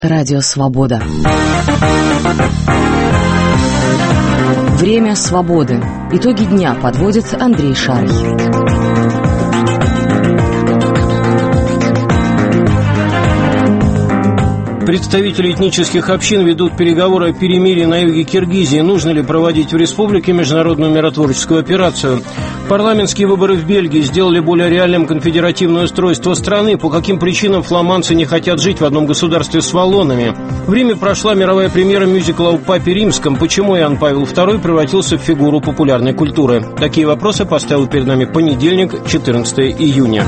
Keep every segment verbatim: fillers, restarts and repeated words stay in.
Радио Свобода. Время свободы. Итоги дня подводит Андрей Шарий. Представители этнических общин ведут переговоры о перемирии на юге Киргизии. Нужно ли проводить в республике международную миротворческую операцию? Парламентские выборы в Бельгии сделали более реальным конфедеративное устройство страны. По каким причинам фламандцы не хотят жить в одном государстве с валлонами? В Риме прошла мировая премьера мюзикла о Папе Римском. Почему Иоанн Павел второй превратился в фигуру популярной культуры? Такие вопросы поставил перед нами понедельник, четырнадцатого июня.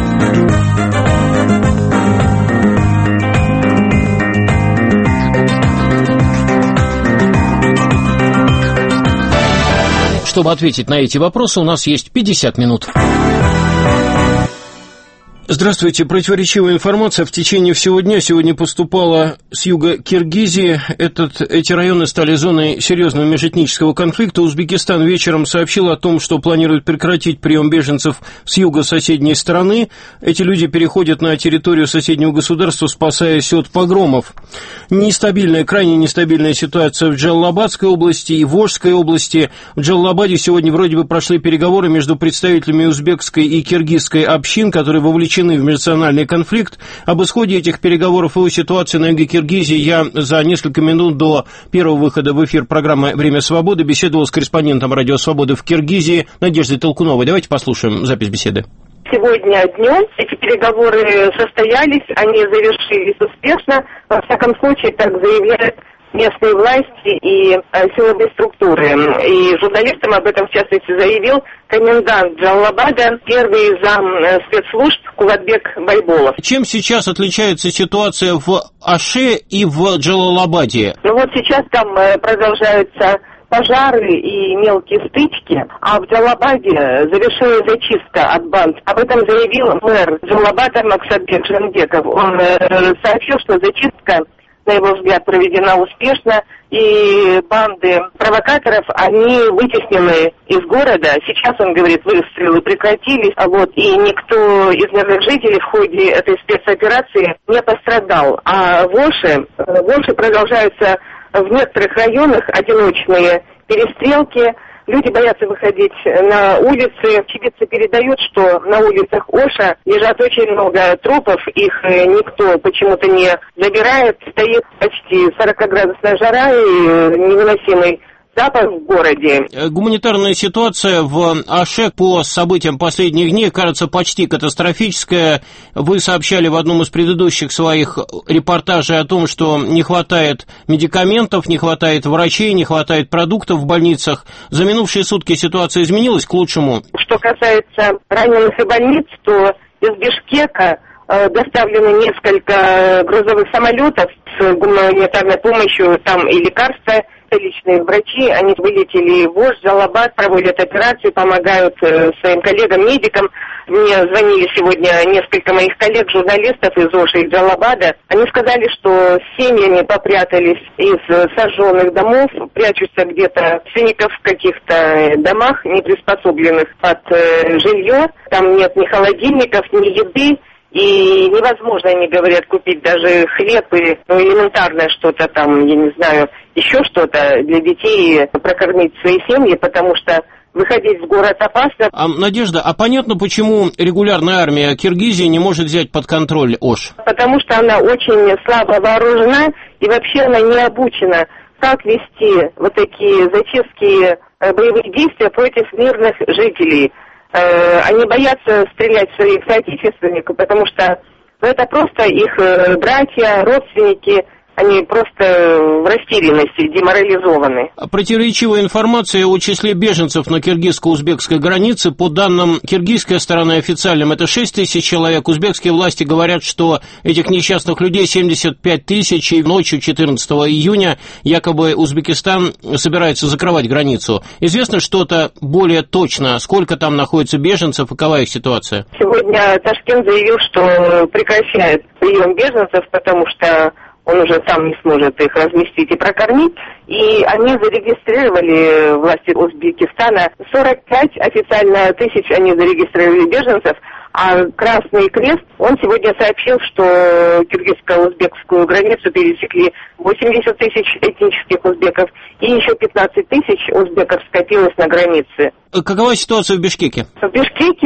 Чтобы ответить на эти вопросы, у нас есть пятьдесят минут. Здравствуйте. Противоречивая информация в течение всего дня сегодня поступала с юга Киргизии. Этот, эти районы стали зоной серьезного межэтнического конфликта. Узбекистан вечером сообщил о том, что планирует прекратить прием беженцев с юга соседней страны. Эти люди переходят на территорию соседнего государства, спасаясь от погромов. Нестабильная, крайне нестабильная ситуация в Джалалабадской области и Волжской области. В Джалалабаде сегодня вроде бы прошли переговоры между представителями узбекской и киргизской общин, которые вовлечены в межнациональный конфликт. Об исходе этих переговоров и о ситуации на юге Киргизии я за несколько минут до первого выхода в эфир программы «Время свободы» беседовал с корреспондентом Радио Свободы в Киргизии Надеждой Толкуновой. Давайте послушаем запись беседы. Сегодня днем эти переговоры состоялись, они завершились успешно. Во всяком случае, так заявляют местные власти и э, силовые структуры. И журналистам об этом, в частности, заявил комендант Джалалабада, первый зам э, спецслужб Кулатбек Байболов. Чем сейчас отличается ситуация в Аше и в Джалалабаде? Ну вот сейчас там э, продолжаются пожары и мелкие стычки, а в Джалалабаде завершилась зачистка от банд. Об этом заявил мэр Джалалабада Максатбек Жанбеков. Он э, сообщил, что зачистка, на его взгляд, проведена успешно, и банды провокаторов, они вытеснены из города. Сейчас, он говорит, выстрелы прекратились, а вот, и никто из мирных жителей в ходе этой спецоперации не пострадал. А в Оше, в Оше продолжаются в некоторых районах одиночные перестрелки. Люди боятся выходить на улицы. Очевидцы передают, что на улицах Оша лежат очень много трупов, их никто почему-то не забирает. Стоит почти сорокаградусная жара и невыносимый запах в городе. Гуманитарная ситуация в Аше по событиям последних дней кажется почти катастрофическая. Вы сообщали в одном из предыдущих своих репортажей о том, что не хватает медикаментов, не хватает врачей, не хватает продуктов в больницах. За минувшие сутки ситуация изменилась к лучшему? Что касается раненых и больниц, то из Бишкека э, доставлено несколько грузовых самолетов с гуманитарной помощью, там и лекарства. Личные врачи, они вылетели в Ош, Джалалабад, проводят операции, помогают э, своим коллегам-медикам. Мне звонили сегодня несколько моих коллег-журналистов из Оши и Джалалабада. Они сказали, что с семьями попрятались из сожженных домов, прячутся где-то в сиников в каких-то домах, не приспособленных под э, жилье. Там нет ни холодильников, ни еды. И невозможно, они говорят, купить даже хлеб и ну, элементарное что-то там, я не знаю, еще что-то для детей, прокормить свои семьи, потому что выходить в город опасно. А, Надежда, а понятно, почему регулярная армия Киргизии не может взять под контроль Ош? Потому что она очень слабо вооружена и вообще она не обучена, как вести вот такие зачистки, боевые действия против мирных жителей. Они боятся стрелять в своих соотечественников, потому что ну, это просто их братья, родственники, они просто в растерянности, деморализованы. Противоречивая информация о числе беженцев на киргизско-узбекской границе. По данным киргизской стороны официальным, это шесть тысяч человек. Узбекские власти говорят, что этих несчастных людей семьдесят пять тысяч, и ночью четырнадцатого июня якобы Узбекистан собирается закрывать границу. Известно что-то более точно, сколько там находится беженцев и какова их ситуация? Сегодня Ташкент заявил, что прекращает прием беженцев, потому что он уже сам не сможет их разместить и прокормить. И они зарегистрировали, власти Узбекистана, сорок пять официально тысяч они зарегистрировали беженцев, А Красный Крест, он сегодня сообщил, что киргизско-узбекскую границу пересекли восемьдесят тысяч этнических узбеков, и еще пятнадцать тысяч узбеков скопилось на границе. Какова ситуация в Бишкеке? В Бишкеке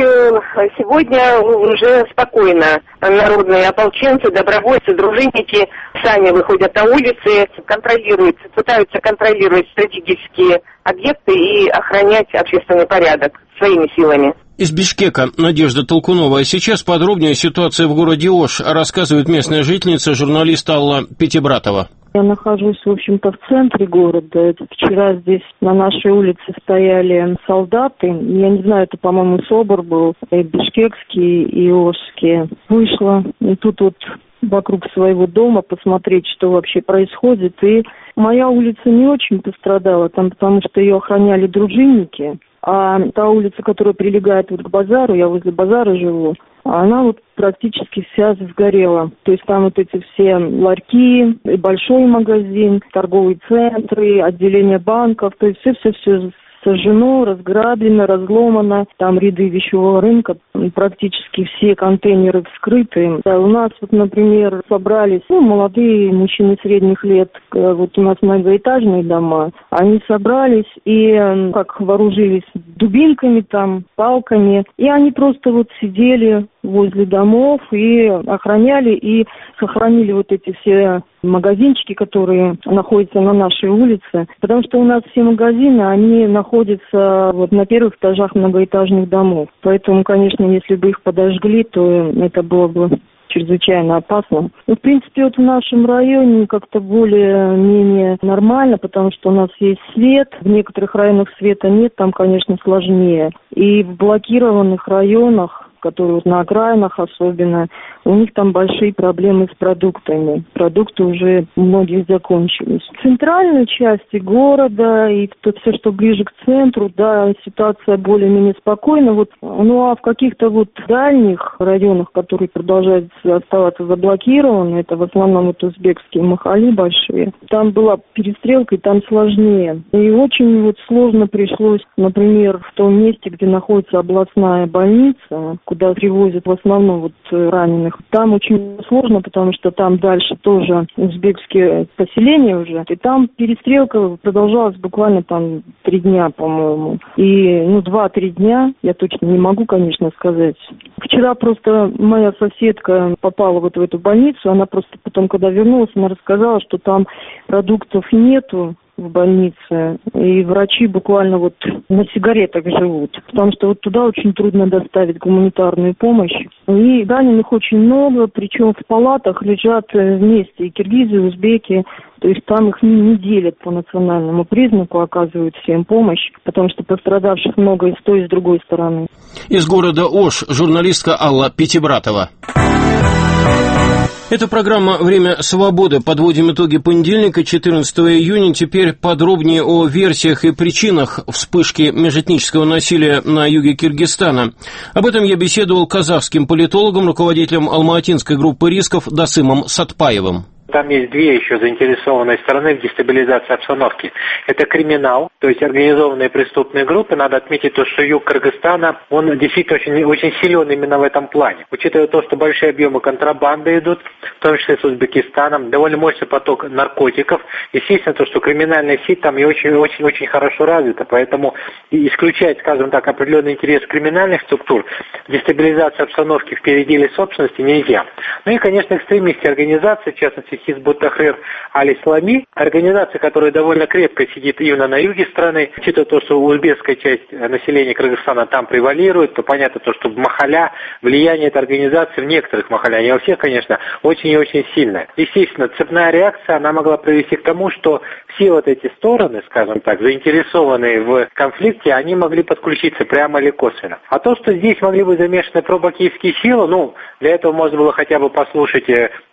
сегодня уже спокойно. Народные ополченцы, добровольцы, дружинники сами выходят на улицы, контролируют, пытаются контролировать стратегические объекты и охранять общественный порядок своими силами. Из Бишкека Надежда Толкунова. А сейчас подробнее ситуация в городе Ош рассказывает местная жительница, журналист Алла Пятибратова. Я нахожусь, в общем-то, в центре города. Это вчера здесь на нашей улице стояли солдаты. Я не знаю, это, по-моему, СОБР был, и бишкекские, и ошские. Вышла, и тут вот вокруг своего дома посмотреть, что вообще происходит. И моя улица не очень пострадала, там, потому что ее охраняли дружинники. А та улица, которая прилегает вот к базару, я возле базара живу, она вот практически вся сгорела. То есть там вот эти все ларьки, и большой магазин, торговые центры, отделения банков, то есть все-все-все сожжено, разграблено, разломано. Там ряды вещевого рынка, практически все контейнеры вскрыты. Да, у нас вот, например, собрались ну, молодые мужчины средних лет, вот у нас многоэтажные дома, они собрались и как вооружились дубинками там, палками, и они просто вот сидели возле домов и охраняли, и сохранили вот эти все магазинчики, которые находятся на нашей улице, потому что у нас все магазины, они находятся вот на первых этажах многоэтажных домов. Поэтому, конечно, если бы их подожгли, то это было бы чрезвычайно опасно. Ну, в принципе, вот в нашем районе как-то более-менее нормально, потому что у нас есть свет. В некоторых районах света нет, там, конечно, сложнее. И в блокированных районах, которые вот на окраинах особенно, у них там большие проблемы с продуктами. Продукты уже у многих закончились. В центральной части города и то все, что ближе к центру, да, ситуация более-менее спокойна. Вот, ну а в каких-то вот дальних районах, которые продолжают оставаться заблокированы, это в основном вот узбекские махали большие, там была перестрелка, и там сложнее. И очень вот сложно пришлось, например, в том месте, где находится областная больница, куда привозят в основном вот раненых. Там очень сложно, потому что там дальше тоже узбекские поселения уже. И там перестрелка продолжалась буквально там три дня, по-моему. И, ну, два-три дня, я точно не могу, конечно, сказать. Вчера просто моя соседка попала вот в эту больницу, она просто потом, когда вернулась, она рассказала, что там продуктов нету в больнице, и врачи буквально вот на сигаретах живут, потому что вот туда очень трудно доставить гуманитарную помощь. И раненых очень много, причем в палатах лежат вместе и киргизы, и узбеки, то есть там их не, не делят по национальному признаку, оказывают всем помощь, потому что пострадавших много и с той, и с другой стороны. Из города Ош журналистка Алла Пятибратова. Это программа «Время свободы». Подводим итоги понедельника, четырнадцатого июня. Теперь подробнее о версиях и причинах вспышки межэтнического насилия на юге Киргизстана. Об этом я беседовал с казахским политологом, руководителем Алма-Атинской группы рисков Досымом Сатпаевым. Там есть две еще заинтересованные стороны в дестабилизации обстановки. Это криминал, то есть организованные преступные группы. Надо отметить то, что юг Кыргызстана, он действительно очень, очень силен именно в этом плане. Учитывая то, что большие объемы контрабанды идут, в том числе с Узбекистаном, довольно мощный поток наркотиков. Естественно, то, что криминальная сеть там и очень-очень хорошо развита. Поэтому исключать, скажем так, определенный интерес криминальных структур, дестабилизация обстановки в переделе собственности нельзя. Ну и, конечно, экстремистские организации, в частности, Хизбут Тахрир Аль-Ислами, организация, которая довольно крепко сидит именно на юге страны, учитывая то, что узбекская часть населения Кыргызстана там превалирует, то понятно то, что в махаля влияние этой организации в некоторых махалях, не во всех, конечно, очень и очень сильное. Естественно, цепная реакция, она могла привести к тому, что все вот эти стороны, скажем так, заинтересованные в конфликте, они могли подключиться прямо или косвенно. А то, что здесь могли быть замешаны пробакиевские силы, ну, для этого можно было хотя бы послушать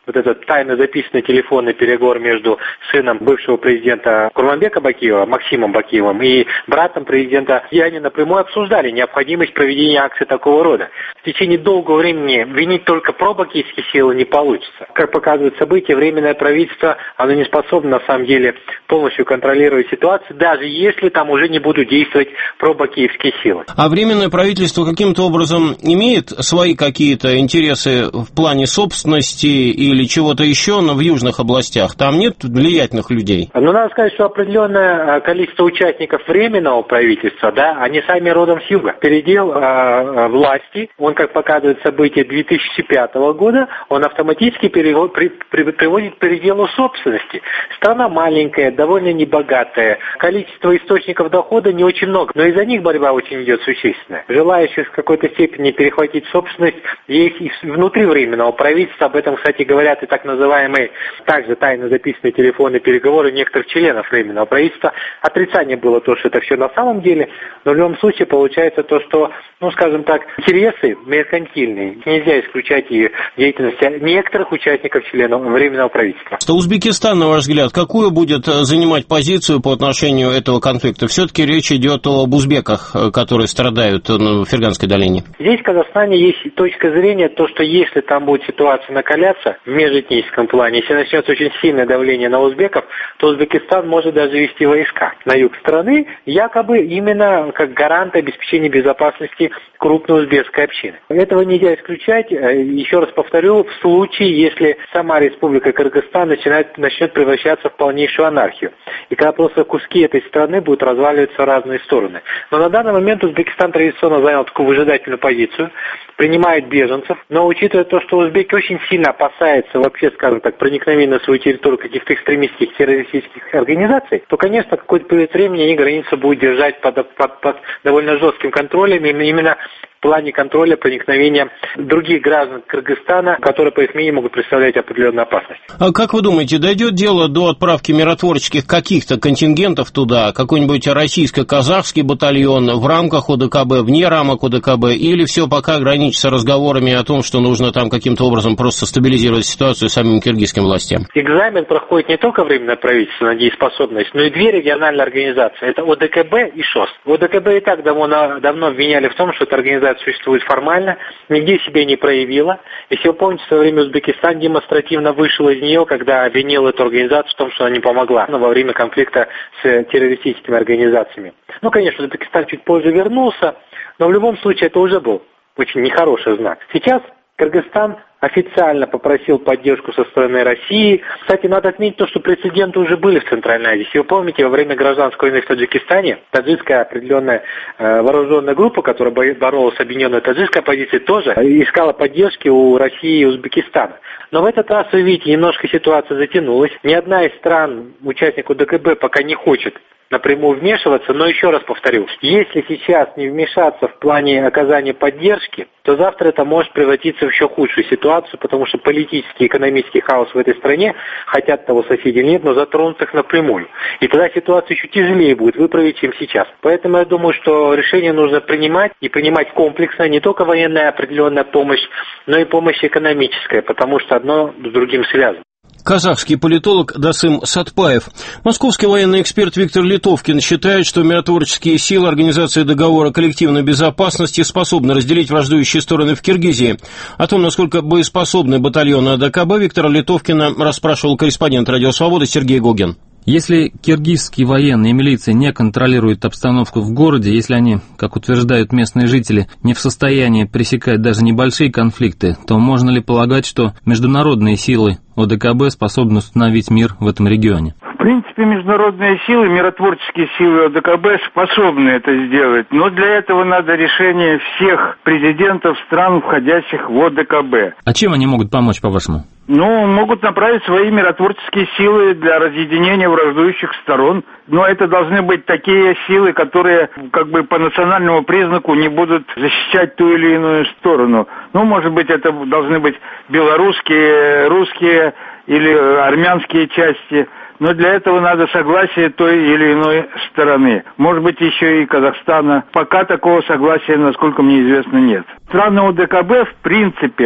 вот этот тайно записанный телефонный переговор между сыном бывшего президента Курманбека Бакиева, Максимом Бакиевым, и братом президента, и они напрямую обсуждали необходимость проведения акций такого рода. В течение долгого времени винить только пробакиевские силы не получится. Как показывают события, Временное правительство, оно не способно на самом деле полностью контролировать ситуацию, даже если там уже не будут действовать пробакиевские силы. А Временное правительство каким-то образом имеет свои какие-то интересы в плане собственности или чего-то еще, но в южных областях? Там нет влиятельных людей? Ну, надо сказать, что определенное количество участников Временного правительства, да, они сами родом с юга. Передел э, власти, он, как показывает события две тысячи пятого года, он автоматически перевод, при, при, приводит к переделу собственности. Страна маленькая, довольно небогатая, количество источников дохода не очень много, но из-за них борьба очень идет существенная. Желающих в какой-то степени перехватить собственность есть и внутри Временного правительства. Об этом, кстати, говорят и так называемые, также тайно записанные телефонные переговоры некоторых членов Временного правительства. Отрицание было то, что это все на самом деле, но в любом случае получается то, что, ну, скажем так, интересы меркантильные. Нельзя исключать и деятельность некоторых участников членов Временного правительства. Что Узбекистан, на ваш взгляд, какую будет занимать позицию по отношению этого конфликта? Все-таки речь идет об узбеках, которые страдают в Ферганской долине. Здесь в Казахстане есть точка зрения, то, что если там будет ситуация накаляться в межэтническом плане, если начнется очень сильное давление на узбеков, то Узбекистан может даже вести войска на юг страны, якобы именно как гарант обеспечения безопасности крупной узбекской общины. Этого нельзя исключать, еще раз повторю, в случае, если сама Республика Кыргызстан начинает, начнет превращаться в полнейшую анархию. И когда просто куски этой страны будут разваливаться в разные стороны. Но на данный момент Узбекистан традиционно занял такую выжидательную позицию, принимает беженцев, но учитывая то, что узбеки очень сильно опасаются вообще, скажем так, проникновения на свою территорию каких-то экстремистских террористических организаций, то, конечно, какой-то период времени они границу будут держать под, под, под довольно жестким контролем, именно в плане контроля проникновения других граждан Кыргызстана, которые, по их мнению, могут представлять определенную опасность. А как вы думаете, дойдет дело до отправки миротворческих каких-то контингентов туда, какой-нибудь российско-казахский батальон в рамках ОДКБ, вне рамок ОДКБ, или все пока ограничится разговорами о том, что нужно там каким-то образом просто стабилизировать ситуацию самим киргизским властям? Экзамен проходит не только Временное правительство на дееспособность, но и две региональные организации. Это ОДКБ и ШОС. ОДКБ и так давно, давно обвиняли в том, что эта организация существует формально, нигде себя не проявила. Если вы помните, в свое время Узбекистан демонстративно вышел из нее, когда обвинил эту организацию в том, что она не помогла во время конфликта с террористическими организациями. Ну, конечно, Узбекистан чуть позже вернулся, но в любом случае это уже был очень нехороший знак. Сейчас Кыргызстан официально попросил поддержку со стороны России. Кстати, надо отметить то, что прецеденты уже были в Центральной Азии. Если вы помните, во время гражданской войны в Таджикистане таджикская определенная э, вооруженная группа, которая боролась с объединенной таджикской оппозицией, тоже искала поддержки у России и Узбекистана. Но в этот раз, вы видите, немножко ситуация затянулась. Ни одна из стран, участников ОДКБ, пока не хочет напрямую вмешиваться, но еще раз повторю, если сейчас не вмешаться в плане оказания поддержки, то завтра это может превратиться в еще худшую ситуацию, потому что политический и экономический хаос в этой стране, хотят того соседи или нет, но затронут их напрямую. И тогда ситуация еще тяжелее будет выправить, чем сейчас. Поэтому я думаю, что решение нужно принимать, и принимать комплексно, не только военная определенная помощь, но и помощь экономическая, потому что одно с другим связано. Казахский политолог Дасым Сатпаев. Московский военный эксперт Виктор Литовкин считает, что миротворческие силы Организации договора коллективной безопасности способны разделить враждующие стороны в Киргизии. О том, насколько боеспособны батальоны АДКБ, Виктора Литовкина расспрашивал корреспондент «Радио Свобода» Сергей Гогин. Если киргизские военные и милиция не контролируют обстановку в городе, если они, как утверждают местные жители, не в состоянии пресекать даже небольшие конфликты, то можно ли полагать, что международные силы ОДКБ способны установить мир в этом регионе? В принципе, международные силы, миротворческие силы ОДКБ способны это сделать, но для этого надо решение всех президентов стран, входящих в ОДКБ. А чем они могут помочь, по-вашему? Ну, могут направить свои миротворческие силы для разъединения враждующих сторон, но это должны быть такие силы, которые как бы по национальному признаку не будут защищать ту или иную сторону. Ну, может быть, это должны быть белорусские, русские или армянские части, но для этого надо согласие той или иной стороны. Может быть, еще и Казахстана. Пока такого согласия, насколько мне известно, нет. Страны ОДКБ, в принципе,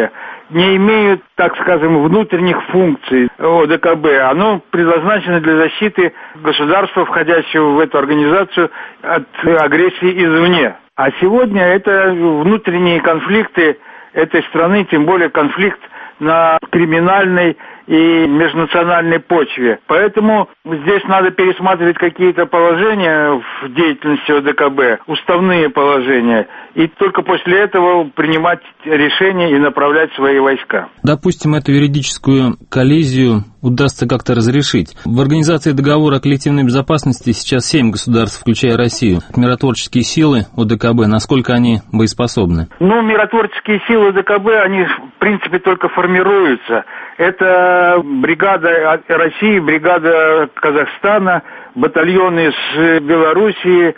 не имеют, так скажем, внутренних функций ОДКБ. Оно предназначено для защиты государства, входящего в эту организацию, от агрессии извне. А сегодня это внутренние конфликты этой страны, тем более конфликт на криминальной и межнациональной почве. Поэтому здесь надо пересматривать какие-то положения в деятельности ОДКБ, уставные положения, и только после этого принимать решения и направлять свои войска. Допустим, эту юридическую коллизию удастся как-то разрешить. В Организации договора о коллективной безопасности сейчас семь государств, включая Россию. Миротворческие силы ОДКБ, насколько они боеспособны? Ну, миротворческие силы ОДКБ, они в принципе только формируются. Это бригада России, бригада Казахстана, батальоны из Белоруссии,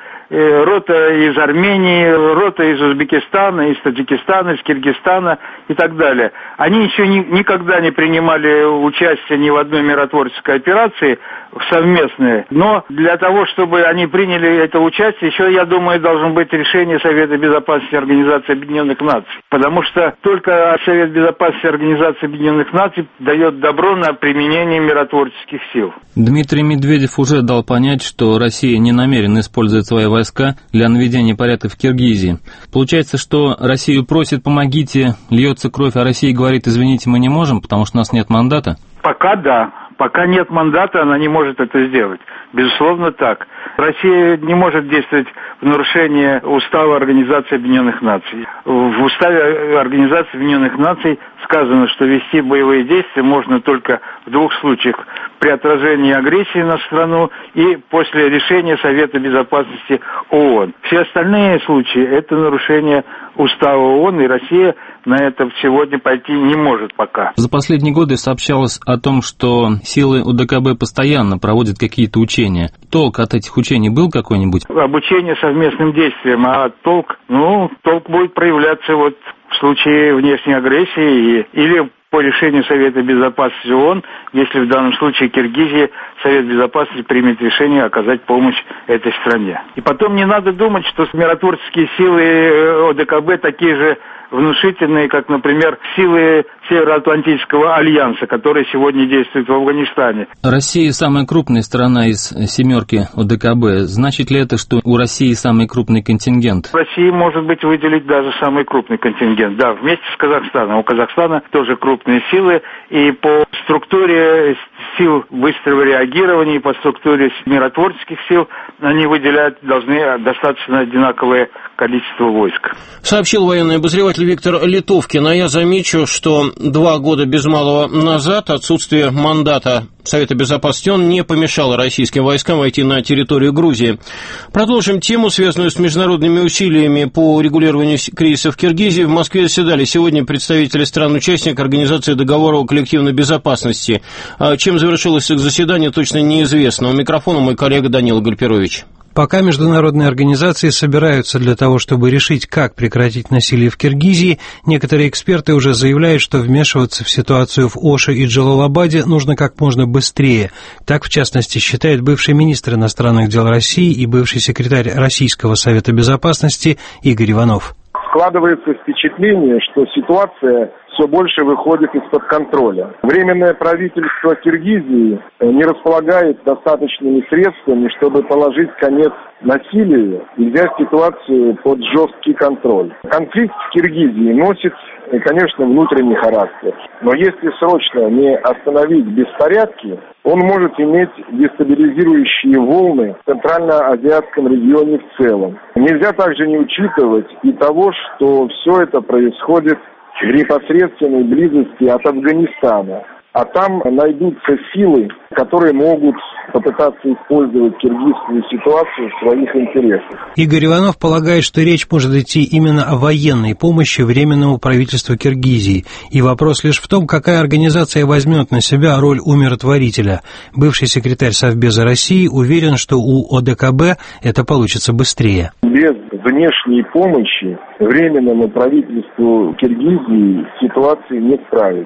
рота из Армении, рота из Узбекистана, из Таджикистана, из Киргизстана и так далее. Они еще ни, никогда не принимали участие ни в одной миротворческой операции совместной, но для того, чтобы они приняли это участие, еще, я думаю, должно быть решение Совета Безопасности Организации Объединенных Наций, потому что только Совет Безопасности Организации Объединенных Наций дает добро на применение миротворческих сил. Дмитрий Медведев уже дал понять, что Россия не намерена использовать свои войска для наведения порядка в Киргизии. Получается, что Россию просит «помогите», льется кровь, а Россия говорит «извините, мы не можем, потому что у нас нет мандата»? Пока да. Пока нет мандата, она не может это сделать. Безусловно, так. Россия не может действовать в нарушение Устава Организации Объединенных Наций. В Уставе Организации Объединенных Наций сказано, что вести боевые действия можно только в двух случаях: при отражении агрессии на страну и после решения Совета Безопасности ООН. Все остальные случаи – это нарушение Устава ООН, и Россия на это сегодня пойти не может пока. За последние годы сообщалось о том, что силы ОДКБ постоянно проводят какие-то учения. Толк от этих учений был какой-нибудь? Обучение совместным действиям, а толк, ну, толк будет проявляться вот в случае внешней агрессии и, или по решению Совета Безопасности ООН, если в данном случае Киргизия, Совет Безопасности примет решение оказать помощь этой стране. И потом не надо думать, что миротворческие силы ОДКБ такие же внушительные, как, например, силы Североатлантического альянса, которые сегодня действуют в Афганистане. Россия самая крупная страна из семерки ОДКБ. Значит ли это, что у России самый крупный контингент? Россия может быть выделить даже самый крупный контингент. Да, вместе с Казахстаном. У Казахстана тоже крупные силы, и по структуре сил быстрого реагирования, и по структуре миротворческих сил они выделяют, должны достаточно одинаковое количество войск. Сообщил военный обозреватель Виктор Литовкин. А я замечу, что два года без малого назад отсутствие мандата Совета Безопасности ООН не помешало российским войскам войти на территорию Грузии. Продолжим тему, связанную с международными усилиями по регулированию кризиса в Киргизии. В Москве заседали сегодня представители стран-участников Организации договора о коллективной безопасности. Чем завершилось их заседание, точно неизвестно. У микрофона мой коллега Данила Гальперович. Пока международные организации собираются для того, чтобы решить, как прекратить насилие в Киргизии, некоторые эксперты уже заявляют, что вмешиваться в ситуацию в Оше и Джалалабаде нужно как можно быстрее. Так, в частности, считает бывший министр иностранных дел России и бывший секретарь Российского Совета Безопасности Игорь Иванов. Складывается впечатление, что ситуация все больше выходит из-под контроля. Временное правительство Киргизии не располагает достаточными средствами, чтобы положить конец насилию и взять ситуацию под жесткий контроль. Конфликт в Киргизии носит, конечно, внутренний характер. Но если срочно не остановить беспорядки, он может иметь дестабилизирующие волны в Центральноазиатском регионе в целом. Нельзя также не учитывать и того, что все это происходит в непосредственной близости от Афганистана. А там найдутся силы, которые могут попытаться использовать киргизскую ситуацию в своих интересах. Игорь Иванов полагает, что речь может идти именно о военной помощи Временному правительству Киргизии. И вопрос лишь в том, какая организация возьмет на себя роль умиротворителя. Бывший секретарь Совбеза России уверен, что у ОДКБ это получится быстрее. Без внешней помощи Временному правительству Киргизии ситуации не справится.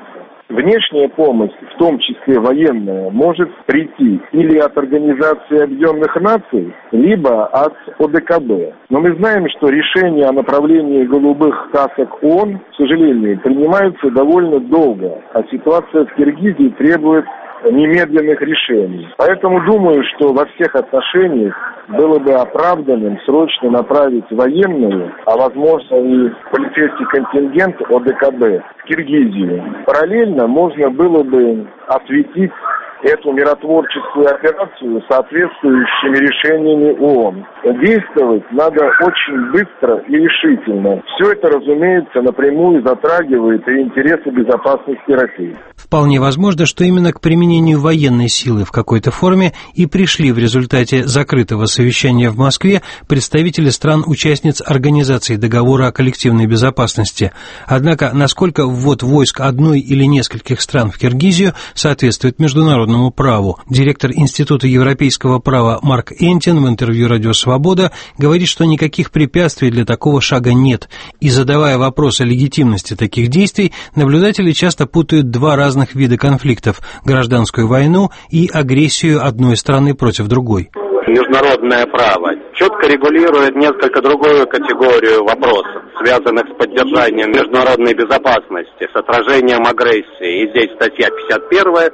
Внешняя помощь, в том числе военная, может прийти или от Организации Объединенных Наций, либо от О Дэ Ка Бэ. Но мы знаем, что решения о направлении голубых касок ООН, к сожалению, принимаются довольно долго, а ситуация в Киргизии требует немедленных решений. Поэтому думаю, что во всех отношениях было бы оправданным срочно направить военную, а возможно и полицейский контингент О Дэ Ка Бэ в Киргизию. Параллельно можно было бы осветить эту миротворческую операцию соответствующими решениями ООН. Действовать надо очень быстро и решительно. Все это, разумеется, напрямую затрагивает и интересы безопасности России. Вполне возможно, что именно к применению военной силы в какой-то форме и пришли в результате закрытого совещания в Москве представители стран-участниц Организации договора о коллективной безопасности. Однако, насколько ввод войск одной или нескольких стран в Киргизию соответствует международному праву, директор Института европейского права Марк Энтин в интервью «Радио Свобода» говорит, что никаких препятствий для такого шага нет. И задавая вопрос о легитимности таких действий, наблюдатели часто путают два разных вида конфликтов – гражданскую войну и агрессию одной страны против другой. Международное право четко регулирует несколько другую категорию вопросов, связанных с поддержанием международной безопасности, с отражением агрессии. И здесь статья пятьдесят первая,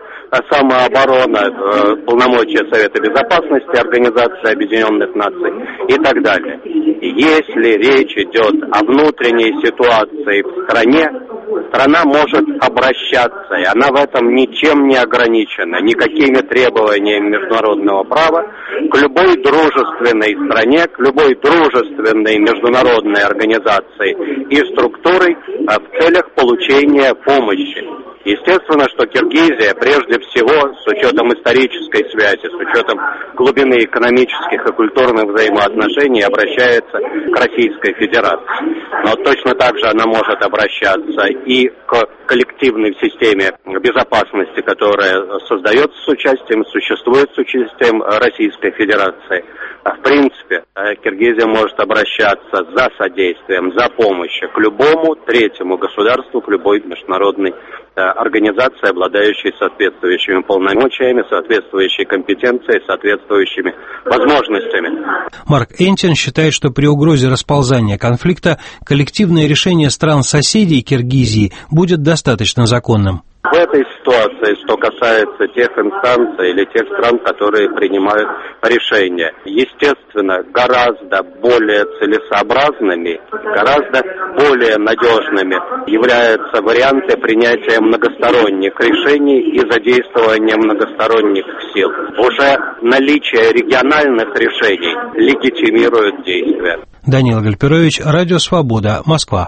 самооборона, полномочия Совета Безопасности, Организации Объединенных Наций и так далее. Если речь идет о внутренней ситуации в стране, страна может обращаться, и она в этом ничем не ограничена, никакими требованиями международного права, к любой дружественной стране, к любой дружественной международной организации и структурой в целях получения помощи. Естественно, что Киргизия, прежде всего, с учетом исторической связи, с учетом глубины экономических и культурных взаимоотношений, обращается к Российской Федерации. Но точно так же она может обращаться и к коллективной системе безопасности, которая создается с участием, существует с участием Российской Федерации. В принципе, Киргизия может обращаться за содействием, за помощью к любому третьему государству, к любой международной организации, обладающей соответствующими полномочиями, соответствующей компетенцией, соответствующими возможностями. Марк Энтин считает, что при угрозе расползания конфликта коллективное решение стран-соседей Киргизии будет достаточно законным. В этой ситуации, что касается тех инстанций или тех стран, которые принимают решения, естественно, гораздо более целесообразными, гораздо более надежными являются варианты принятия многосторонних решений и задействования многосторонних сил. Уже наличие региональных решений легитимирует действия. Даниил Гальперович, Радио Свобода, Москва.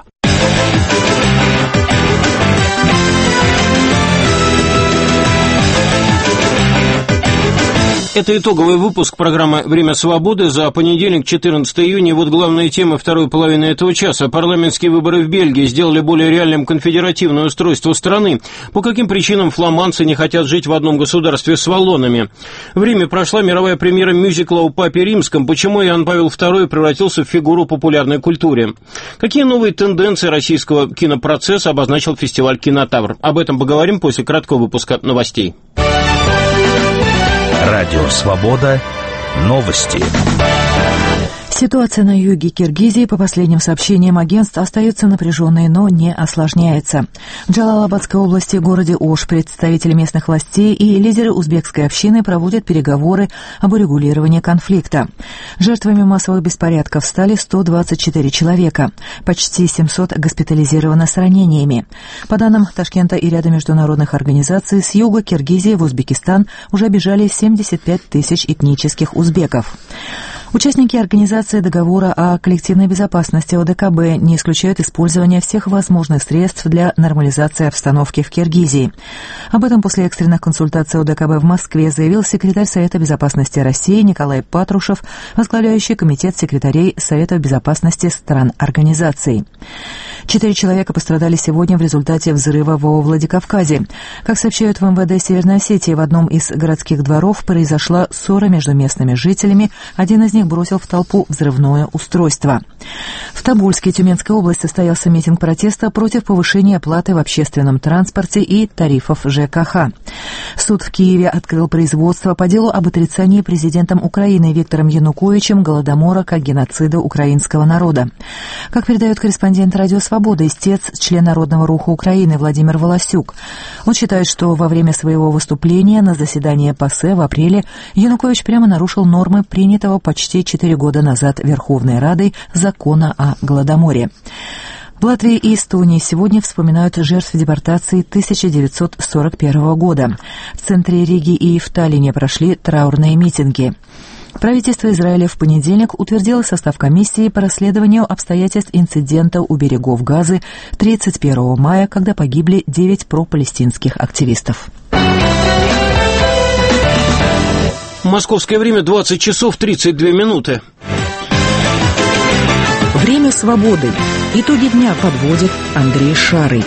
Это итоговый выпуск программы «Время свободы» за понедельник, четырнадцатого июня. Вот главные темы второй половины этого часа. Парламентские выборы в Бельгии сделали более реальным конфедеративное устройство страны. По каким причинам фламандцы не хотят жить в одном государстве с валлонами? В Риме прошла мировая премьера мюзикла о Папе Римском. Почему Иоанн Павел второй превратился в фигуру популярной культуре? Какие новые тенденции российского кинопроцесса обозначил фестиваль «Кинотавр»? Об этом поговорим после краткого выпуска новостей. Радио «Свобода». Новости. Ситуация на юге Киргизии, по последним сообщениям агентств, остается напряженной, но не осложняется. В Джалалабадской области, городе Ош, представители местных властей и лидеры узбекской общины проводят переговоры об урегулировании конфликта. Жертвами массовых беспорядков стали сто двадцать четыре человека, почти семьсот госпитализировано с ранениями. По данным Ташкента и ряда международных организаций, с юга Киргизии в Узбекистан уже бежали семьдесят пять тысяч этнических узбеков. Участники организации договора о коллективной безопасности О Дэ Ка Бэ не исключают использование всех возможных средств для нормализации обстановки в Киргизии. Об этом после экстренных консультаций О Дэ Ка Бэ в Москве заявил секретарь Совета безопасности России Николай Патрушев, возглавляющий комитет секретарей Совета безопасности стран организации. Четыре человека пострадали сегодня в результате взрыва во Владикавказе. Как сообщают в эм вэ дэ Северной Осетии, в одном из городских дворов произошла ссора между местными жителями. Один из них бросил в толпу взрывное устройство. В Тобольске, Тюменской области, состоялся митинг протеста против повышения оплаты в общественном транспорте и тарифов жэ ка ха. Суд в Киеве открыл производство по делу об отрицании президентом Украины Виктором Януковичем голодомора как геноцида украинского народа. Как передает корреспондент «Радио Свобода», истец, член Народного руха Украины Владимир Волосюк. Он считает, что во время своего выступления на заседании ПАСЕ в апреле Янукович прямо нарушил нормы принятого почти четыре года назад Верховной Радой закона о голодоморе. В Латвии и Эстонии сегодня вспоминают жертв депортации тысяча девятьсот сорок первого года. В центре Риги и в Таллине прошли траурные митинги. Правительство Израиля в понедельник утвердило состав комиссии по расследованию обстоятельств инцидента у берегов Газы тридцать первого мая, когда погибли девять пропалестинских активистов. Московское время двадцать часов тридцать две минуты. Время свободы. Итоги дня подводит Андрей Шарый.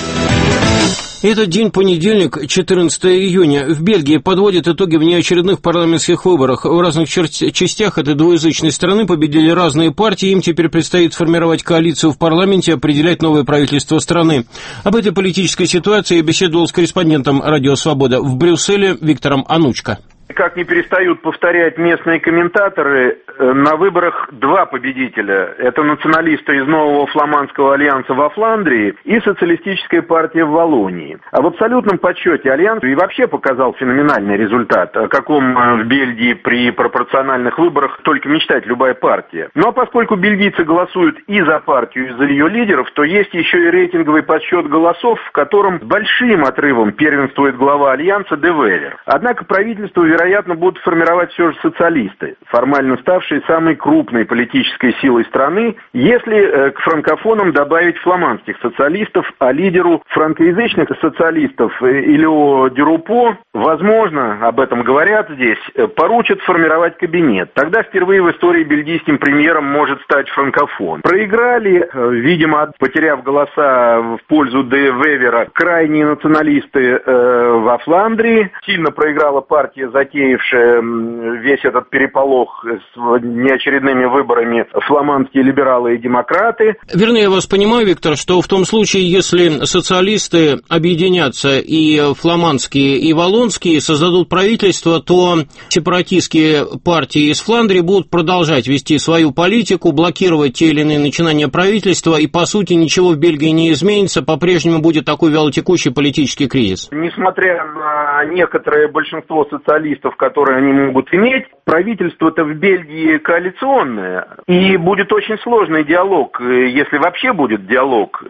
Этот день, понедельник, четырнадцатого июня, в Бельгии подводят итоги внеочередных парламентских выборах. В разных частях этой двуязычной страны победили разные партии, им теперь предстоит формировать коалицию в парламенте и определять новое правительство страны. Об этой политической ситуации я беседовал с корреспондентом «Радио Свобода» в Брюсселе Виктором Анучко. Как не перестают повторять местные комментаторы, на выборах два победителя. Это националисты из Нового Фламандского альянса во Фландрии и социалистическая партия в Валлонии. А в абсолютном подсчете альянс и вообще показал феноменальный результат, о каком в Бельгии при пропорциональных выборах только мечтает любая партия. Ну а поскольку бельгийцы голосуют и за партию, и за ее лидеров, то есть еще и рейтинговый подсчет голосов, в котором с большим отрывом первенствует глава альянса Де Вевер. Однако правительство, вероятно, будут формировать все же социалисты, формально ставшие самой крупной политической силой страны, если э, к франкофонам добавить фламандских социалистов, а лидеру франкоязычных социалистов э, Илио Дюрупо, возможно, об этом говорят здесь, э, поручат формировать кабинет. Тогда впервые в истории бельгийским премьером может стать франкофон. Проиграли, э, видимо, потеряв голоса в пользу Де Вевера, крайние националисты э, во Фландрии. Сильно проиграла партия, затеявшая весь этот переполох с неочередными выборами, фламандские либералы и демократы. Вернее, я вас понимаю, Виктор, что в том случае, если социалисты объединятся, и фламандские, и валлонские, создадут правительство, то сепаратистские партии из Фландрии будут продолжать вести свою политику, блокировать те или иные начинания правительства, и, по сути, ничего в Бельгии не изменится, по-прежнему будет такой вялотекущий политический кризис. Несмотря на некоторое большинство социалистов, которые они могут иметь, правительство-то в Бельгии коалиционное, и будет очень сложный диалог, если вообще будет диалог,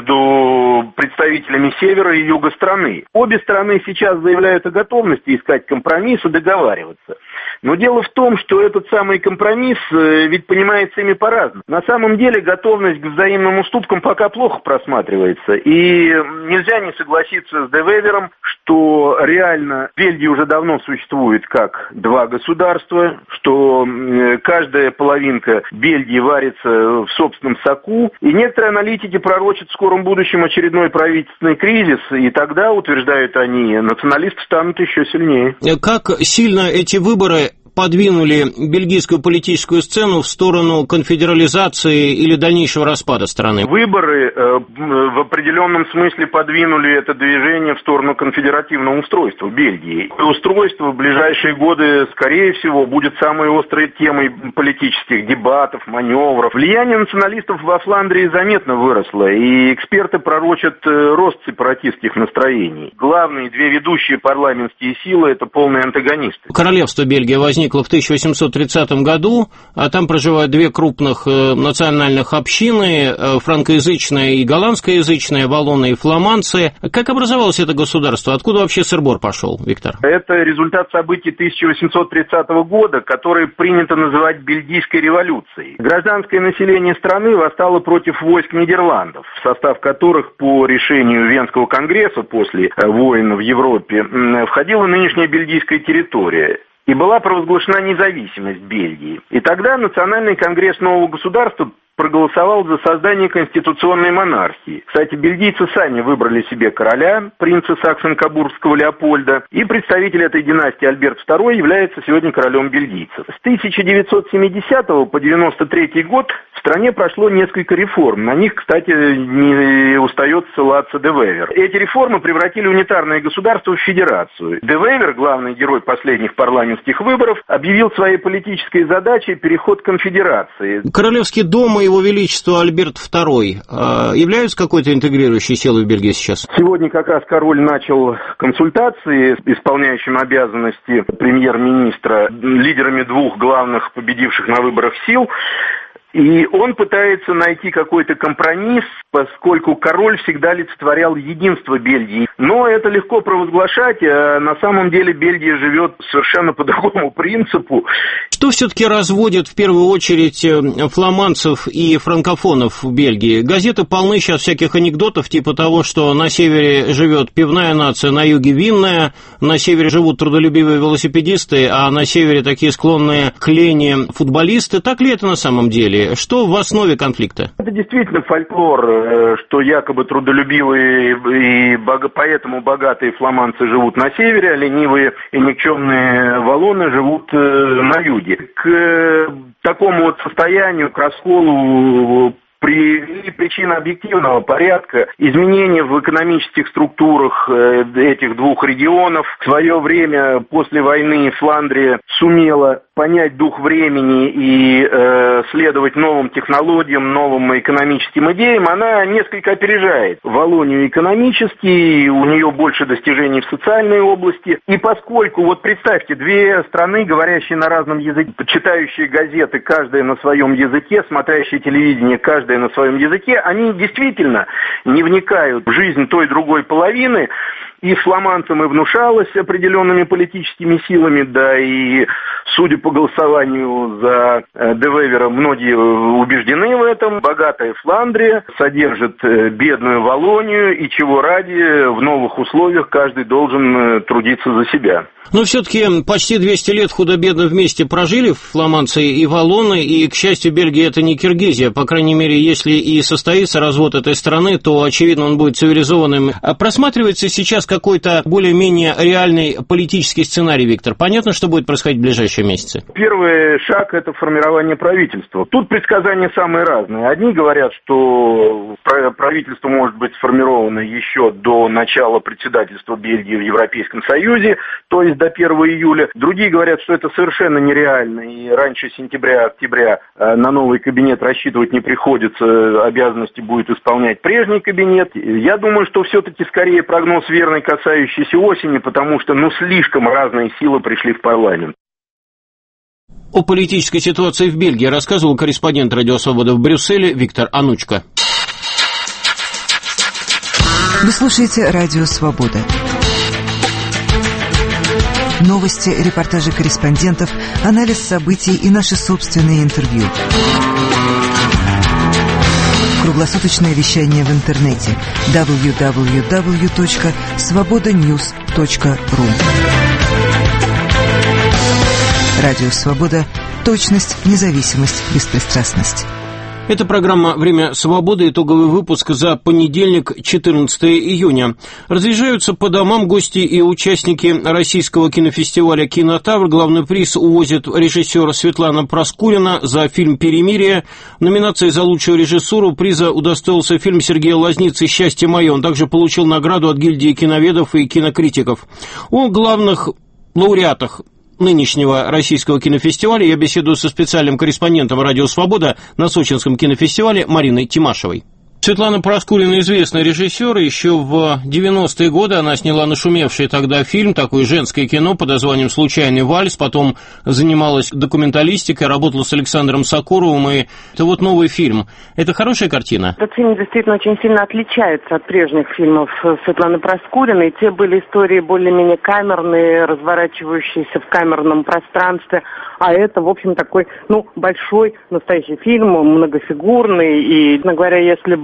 между представителями севера и юга страны. Обе страны сейчас заявляют о готовности искать компромисс и договариваться. Но дело в том, что этот самый компромисс ведь понимается ими по-разному. На самом деле готовность к взаимным уступкам пока плохо просматривается. И нельзя не согласиться с Де Вевером, что реально Бельгия уже давно существует как два государства, что каждая половинка Бельгии варится в собственном соку. И некоторые аналитики пророчат в скором будущем очередной правительственный кризис, и тогда, утверждают они, националисты станут еще сильнее. Как сильно эти выборы подвинули бельгийскую политическую сцену в сторону конфедерализации или дальнейшего распада страны? Выборы э, в определенном смысле подвинули это движение в сторону конфедеративного устройства Бельгии. И устройство в ближайшие годы, скорее всего, будет самой острой темой политических дебатов, маневров. Влияние националистов во Фландрии заметно выросло, и эксперты пророчат рост сепаратистских настроений. Главные две ведущие парламентские силы – это полные антагонисты. Королевство Бельгия возникло в тысяча восемьсот тридцатом году, а там проживают две крупных э, национальных общины, э, франкоязычная и голландскоязычная, валлоны и фламандцы. Как образовалось это государство? Откуда вообще сыр-бор пошел, Виктор? Это результат событий тысяча восемьсот тридцатого года, которые принято называть Бельгийской революцией. Гражданское население страны восстало против войск Нидерландов, в состав которых по решению Венского конгресса после войн в Европе входила нынешняя бельгийская территория. И была провозглашена независимость Бельгии. И тогда Национальный конгресс нового государства проголосовал за создание конституционной монархии. Кстати, бельгийцы сами выбрали себе короля, принца Саксон-Кобургского Леопольда, и представитель этой династии Альберт второй является сегодня королем бельгийцев. С тысяча девятьсот семидесятого по девяносто третий год в стране прошло несколько реформ. На них, кстати, не устает ссылаться де Вевер. Эти реформы превратили унитарное государство в федерацию. Де Вевер, главный герой последних парламентских выборов, объявил своей политической задачей переход к конфедерации. Королевский дом и его величество Альберт второй являются какой-то интегрирующей силой в Бельгии сейчас? Сегодня как раз король начал консультации с исполняющим обязанности премьер-министра, лидерами двух главных победивших на выборах сил. И он пытается найти какой-то компромисс, поскольку король всегда олицетворял единство Бельгии. Но это легко провозглашать, а на самом деле Бельгия живет совершенно по другому принципу. Что все-таки разводит в первую очередь фламандцев и франкофонов в Бельгии? Газеты полны сейчас всяких анекдотов, типа того, что на севере живет пивная нация, на юге винная, на севере живут трудолюбивые велосипедисты, а на севере такие склонные к лени футболисты. Так ли это на самом деле? Что в основе конфликта? Это действительно фольклор, что якобы трудолюбивые и поэтому богатые фламандцы живут на севере, а ленивые и никчемные валлоны живут на юге. К такому вот состоянию, к расколу привели причины объективного порядка, изменения в экономических структурах этих двух регионов. В свое время, после войны, Фландрия сумела понять дух времени и э, следовать новым технологиям, новым экономическим идеям. Она несколько опережает Валлонию экономически, у нее больше достижений в социальной области. И поскольку, вот представьте, две страны, говорящие на разном языке, читающие газеты, каждая на своем языке, смотрящие телевидение, каждая на своем языке, они действительно не вникают в жизнь той другой половины. И фламандцам и внушалось определенными политическими силами, да и, судя по голосованию за де Вевера, многие убеждены в этом. Богатая Фландрия содержит бедную Валлонию, и чего ради в новых условиях каждый должен трудиться за себя. Но все-таки почти двести лет худо-бедно вместе прожили фламандцы и валлоны, и, к счастью, Бельгия — это не Киргизия. По крайней мере, если и состоится развод этой страны, то, очевидно, он будет цивилизованным. А просматривается сейчас какой-то более-менее реальный политический сценарий, Виктор? Понятно, что будет происходить в ближайшие месяцы? Первый шаг — это формирование правительства. Тут предсказания самые разные. Одни говорят, что правительство может быть сформировано еще до начала председательства Бельгии в Европейском Союзе, то есть до первого июля. Другие говорят, что это совершенно нереально, и раньше сентября-октября на новый кабинет рассчитывать не приходится, обязанности будет исполнять прежний кабинет. Я думаю, что все-таки скорее прогноз верный, касающийся осени, потому что ну слишком разные силы пришли в парламент. О политической ситуации в Бельгии рассказывал корреспондент «Радио Свобода» в Брюсселе Виктор Анучко. Вы слушаете «Радио Свобода». Новости, репортажи корреспондентов, анализ событий и наши собственные интервью. Круглосуточное вещание в интернете дабл ю дабл ю дабл ю точка свобода ньюс точка ру. Радио «Свобода». Точность, независимость, беспристрастность. Это программа «Время свободы», итоговый выпуск за понедельник, четырнадцатого июня. Разъезжаются по домам гости и участники российского кинофестиваля «Кинотавр». Главный приз увозит режиссер Светлана Проскурина за фильм «Перемирие». В номинации за лучшую режиссуру приза удостоился фильм Сергея Лозницы «Счастье мое». Он также получил награду от гильдии киноведов и кинокритиков. О главных лауреатах нынешнего российского кинофестиваля я беседую со специальным корреспондентом «Радио Свобода» на Сочинском кинофестивале Мариной Тимашевой. Светлана Проскурина известный режиссер. Еще в девяностые годы она сняла нашумевший тогда фильм, такое женское кино под названием «Случайный вальс». Потом занималась документалистикой, работала с Александром Сокуровым. И это вот новый фильм. Это хорошая картина? Этот фильм действительно очень сильно отличается от прежних фильмов Светланы Проскуриной. Те были истории более-менее камерные, разворачивающиеся в камерном пространстве. А это, в общем, такой, ну, большой настоящий фильм, многофигурный. И, честно говоря, если бы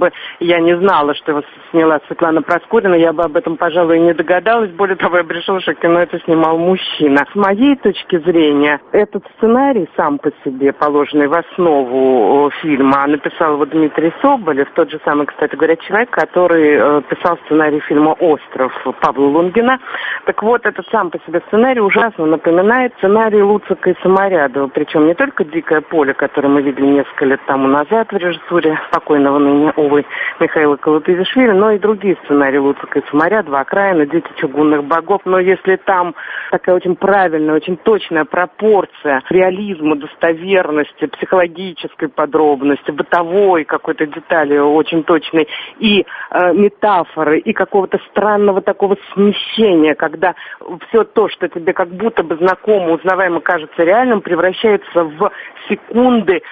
бы я не знала, что его сняла Светлана Проскурина, я бы об этом, пожалуй, и не догадалась. Более того, я бы решила, что кино это снимал мужчина. С моей точки зрения, этот сценарий сам по себе, положенный в основу фильма, написал его Дмитрий Соболев, тот же самый, кстати говоря, человек, который писал сценарий фильма «Остров» Павла Лунгина. Так вот, этот сам по себе сценарий ужасно напоминает сценарий Луцика и Саморядова. Причем не только «Дикое поле», которое мы видели несколько лет тому назад в режиссуре покойного ныне, увы, Михаила Калатызишвили, но и другие сценарии Луцика и Саморядова, «Окраина», «Дети чугунных богов». Но если там такая очень правильная, очень точная пропорция реализма, достоверности, психологической подробности, бытовой какой-то детали очень точной и э, метафоры, и какого-то странного такого смещения, когда все то, что тебе как будто бы знакомо, узнаваемо кажется реальным, превращается в секунды,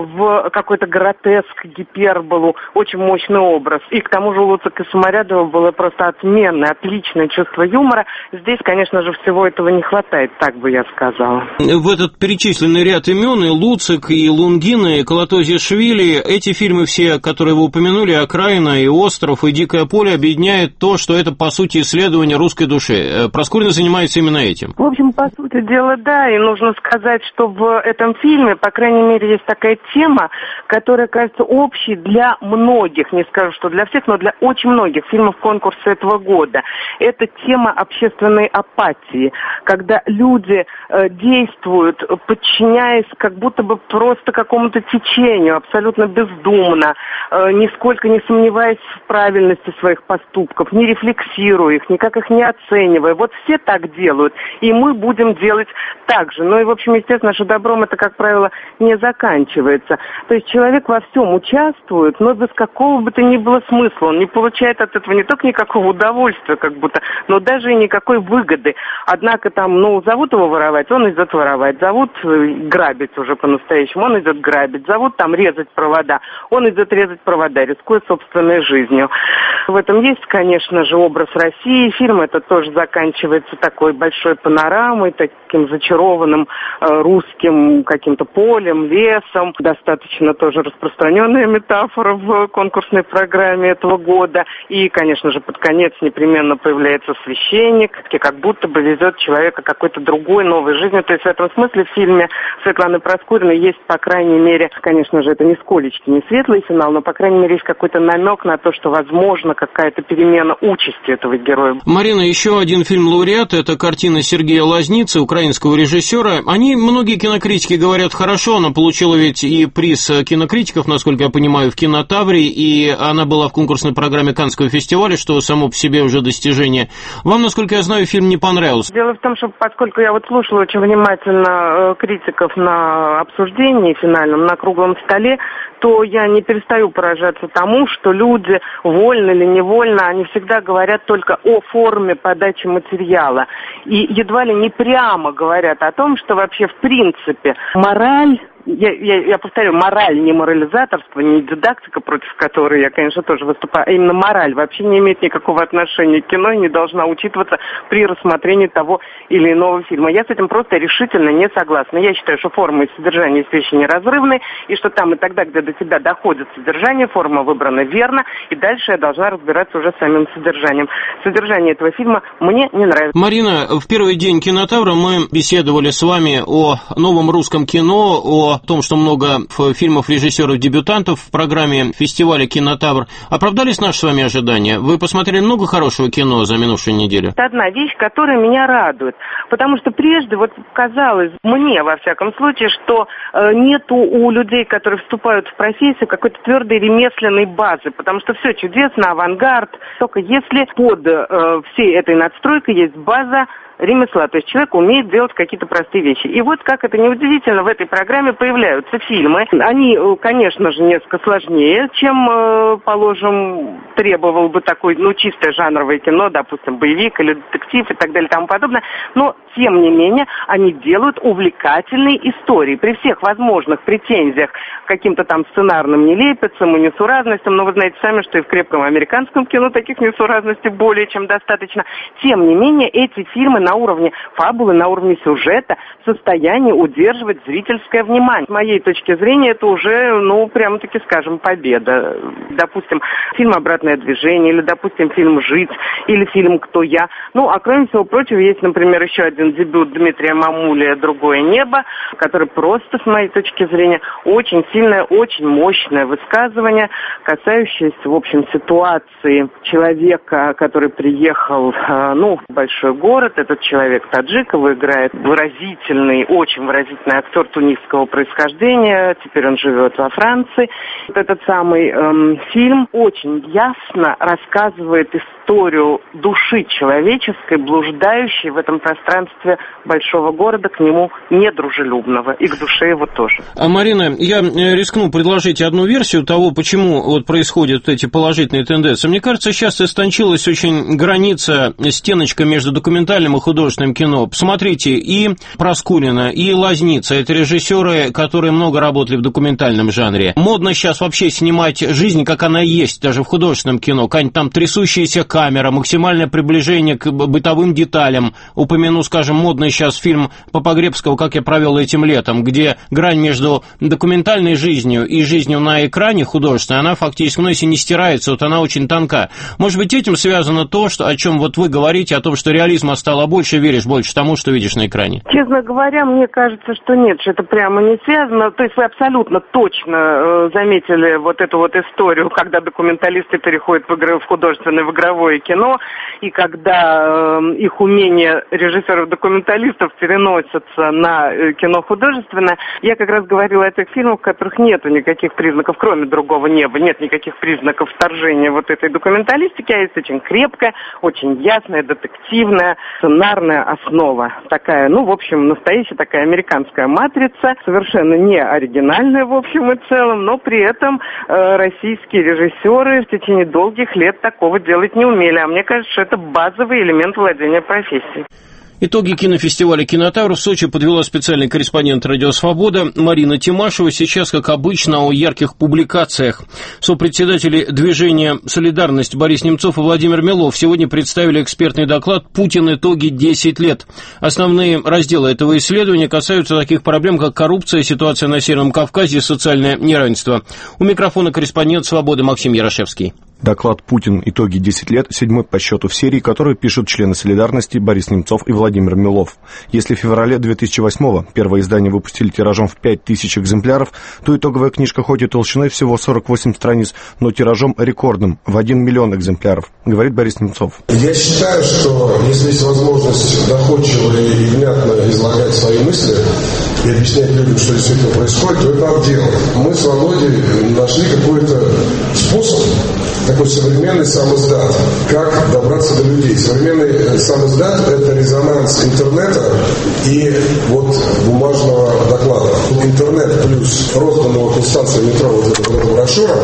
в какой-то гротеск, гиперболу, очень мощный образ. И к тому же у Луцика и Саморядова было просто отменное, отличное чувство юмора. Здесь, конечно же, всего этого не хватает, так бы я сказала. В этот перечисленный ряд имен и Луцик, и Лунгин, и Калатозишвили, эти фильмы все, которые вы упомянули, «Окраина», и «Остров», и «Дикое поле», объединяет то, что это, по сути, исследование русской души. Проскурина занимается именно этим. В общем, по сути дела, да, и нужно сказать, что в этом фильме, по крайней мере, есть такая тема, которая кажется общей для многих, не скажу, что для всех, но для очень многих фильмов конкурса этого года. Это тема общественной апатии, когда люди э, действуют, подчиняясь как будто бы просто какому-то течению, абсолютно бездумно, э, нисколько не сомневаясь в правильности своих поступков, не рефлексируя их, никак их не оценивая. Вот все так делают, и мы будем делать так же. Ну и, в общем, естественно, что добром это, как правило, не заканчивается. То есть человек во всем участвует, но без какого бы то ни было смысла. Он не получает от этого не только никакого удовольствия, как будто, но даже и никакой выгоды. Однако там, ну, зовут его воровать, он идет воровать. Зовут грабить уже по-настоящему, он идет грабить. Зовут там резать провода, он идет резать провода, рискуя собственной жизнью. В этом есть, конечно же, образ России. Фильм это тоже заканчивается такой большой панорамой, таким зачарованным э, русским каким-то полем, лесом. Достаточно тоже распространенная метафора в конкурсной программе этого года. И, конечно же, под конец непременно появляется священник, как будто бы везет человека какой-то другой, новой жизнью. То есть в этом смысле в фильме Светланы Проскуриной есть, по крайней мере, конечно же, это не сколечки, не светлый финал, но, по крайней мере, есть какой-то намек на то, что, возможно, какая-то перемена участи этого героя. Марина, еще один фильм-лауреат, это картина Сергея Лазницы, украинского режиссера. Они, многие кинокритики говорят, хорошо, она получила ведь и приз кинокритиков, насколько я понимаю, в Кинотавре, и она была в конкурсной программе Каннского фестиваля, что само по себе уже достижение. Вам, насколько я знаю, фильм не понравился? Дело в том, что поскольку я вот слушала очень внимательно критиков на обсуждении финальном, на круглом столе, то я не перестаю поражаться тому, что люди, вольно или невольно, они всегда говорят только о форме подачи материала. И едва ли не прямо говорят о том, что вообще в принципе мораль... Я, я, я повторю, мораль, не морализаторство, не дидактика, против которой я, конечно, тоже выступаю, а именно мораль вообще не имеет никакого отношения к кино и не должна учитываться при рассмотрении того или иного фильма. Я с этим просто решительно не согласна. Я считаю, что форма и содержание есть вещи неразрывные, и что там и тогда, где до тебя доходит содержание, форма выбрана верно, и дальше я должна разбираться уже с самим содержанием. Содержание этого фильма мне не нравится. Марина, в первый день Кинотавра мы беседовали с вами о новом русском кино, о о том, что много фильмов режиссеров-дебютантов в программе фестиваля «Кинотавр». Оправдались наши с вами ожидания? Вы посмотрели много хорошего кино за минувшую неделю? Это одна вещь, которая меня радует. Потому что прежде, вот казалось мне, во всяком случае, что э, нету у людей, которые вступают в профессию, какой-то твердой ремесленной базы. Потому что все чудесно, авангард. Только если под э, всей этой надстройкой есть база ремесла, то есть человек умеет делать какие-то простые вещи. И вот, как это неудивительно, в этой программе появляются фильмы. Они, конечно же, несколько сложнее, чем, положим, требовал бы такой, ну, чистое жанровое кино, допустим, боевик или детектив и так далее и тому подобное. Но тем не менее, они делают увлекательные истории при всех возможных претензиях к каким-то там сценарным нелепицам и несуразностям. Но вы знаете сами, что и в крепком американском кино таких несуразностей более чем достаточно. Тем не менее, эти фильмы на уровне фабулы, на уровне сюжета в состоянии удерживать зрительское внимание. С моей точки зрения, это уже, ну, прямо-таки, скажем, победа. Допустим, фильм «Обратное движение», или, допустим, фильм «Жить», или фильм «Кто я?». Ну, а кроме всего прочего, есть, например, еще один дебют Дмитрия Мамулия «Другое небо», который просто, с моей точки зрения, очень сильное, очень мощное высказывание, касающееся, в общем, ситуации человека, который приехал, ну, в большой город. Этот человек Таджикова играет выразительный, очень выразительный актер тунисского происхождения. Теперь он живет во Франции. Вот этот самый эм, фильм очень ясно рассказывает историю души человеческой, блуждающей в этом пространстве большого города, к нему недружелюбного, и к душе его тоже. А, Марина, я рискну предложить одну версию того, почему вот происходят эти положительные тенденции. Мне кажется, сейчас истончилась очень граница, стеночка между документальным и художественным кино. Посмотрите, и Проскурина, и Лазница — это режиссеры, которые много работали в документальном жанре. Модно сейчас вообще снимать жизнь, как она есть, даже в художественном кино. Какая-нибудь там трясущаяся камера, максимальное приближение к бытовым деталям. Упомяну, скажем, модный сейчас фильм Попогребского «Как я провел этим летом», где грань между документальной жизнью и жизнью на экране художественной, она фактически, ну, если не стирается, вот она очень тонка. Может быть, этим связано то, что, о чем вот вы говорите, о том, что реализма стало больше, веришь больше тому, что видишь на экране? Честно говоря, мне кажется, что нет, что это прямо не связано. То есть вы абсолютно точно э, заметили вот эту вот историю, когда документалисты переходят в, игры, в художественное, в игровое кино, и когда э, их умения режиссеров-документалистов переносятся на э, кино художественное. Я как раз говорила о тех фильмах, в которых нету никаких признаков, кроме «Другого неба», нет никаких признаков вторжения вот этой документалистики, а есть очень крепкая, очень ясная, детективная, сценарная основа. Такая, ну, в общем, настоящая такая американская матрица, совершенно не оригинальная в общем и целом, но при этом э, российские режиссеры в течение долгих лет такого делать не умели. А мне кажется, что это базовый элемент владения профессией. Итоги кинофестиваля «Кинотавр» в Сочи подвела специальный корреспондент «Радио Свобода» Марина Тимашева. Сейчас, как обычно, о ярких публикациях. Сопредседатели движения «Солидарность» Борис Немцов и Владимир Милов сегодня представили экспертный доклад «Путин. Итоги десять лет». Основные разделы этого исследования касаются таких проблем, как коррупция, ситуация на Северном Кавказе и социальное неравенство. У микрофона корреспондент «Свободы» Максим Ярошевский. Доклад «Путин. Итоги десять лет» седьмой по счету в серии, который пишут члены «Солидарности» Борис Немцов и Владимир Милов. Если в феврале две тысячи восьмого первое издание выпустили тиражом в пять тысяч экземпляров, то итоговая книжка хоть и толщиной всего сорок восемь страниц, но тиражом рекордным в один миллион экземпляров, говорит Борис Немцов. Я считаю, что если есть возможность доходчиво и внятно излагать свои мысли и объяснять людям, что действительно происходит, то это надо делать. Мы с Володей нашли какой-то способ, такой современный самиздат. Как добраться до людей? Современный самиздат – это резонанс интернета и вот бумажного доклада. Интернет плюс розданного констанции метро вот эта, вот эта брошюра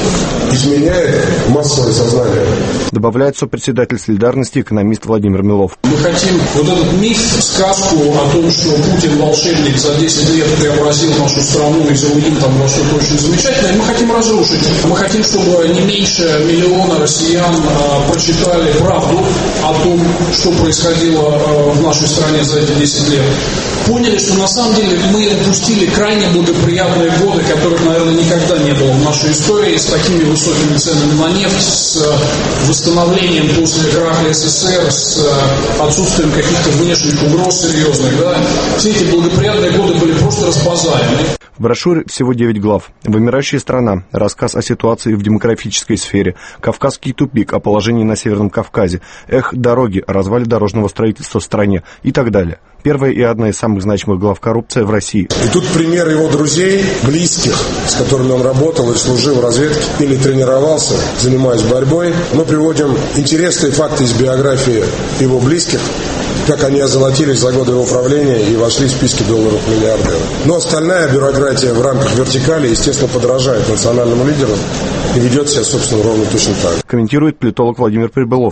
изменяет массовое сознание. Добавляет сопредседатель «Солидарности» экономист Владимир Милов. Мы хотим вот этот миф, сказку о том, что Путин волшебник за десять лет преобразил нашу страну и заменил там во что-то очень замечательное, мы хотим разрушить. Мы хотим, чтобы не меньше миллиона россиян а, прочитали правду о том, что происходило а, в нашей стране за эти десять лет. Поняли, что на самом деле мы упустили крайне благоприятные годы, которых, наверное, никогда не было в нашей истории, с такими высокими ценами на нефть, с восстановлением после краха СССР, с отсутствием каких-то внешних угроз серьезных. Да? Все эти благоприятные годы были просто разбазарены. В брошюре всего девять глав. «Вымирающая страна», рассказ о ситуации в демографической сфере, «Кавказский тупик», о положении на Северном Кавказе, «Эх, дороги», о развале дорожного строительства в стране и так далее. Первая и одна из самых значимых глав — коррупция в России. И тут пример его друзей, близких, с которыми он работал и служил в разведке или тренировался, занимаясь борьбой. Мы приводим интересные факты из биографии его близких, как они озолотились за годы его правления и вошли в списки долларов миллиардеров. Но остальная бюрократия в рамках вертикали, естественно, подражает национальному лидеру и ведет себя, собственно, ровно точно так. Комментирует политолог Владимир Прибыловский.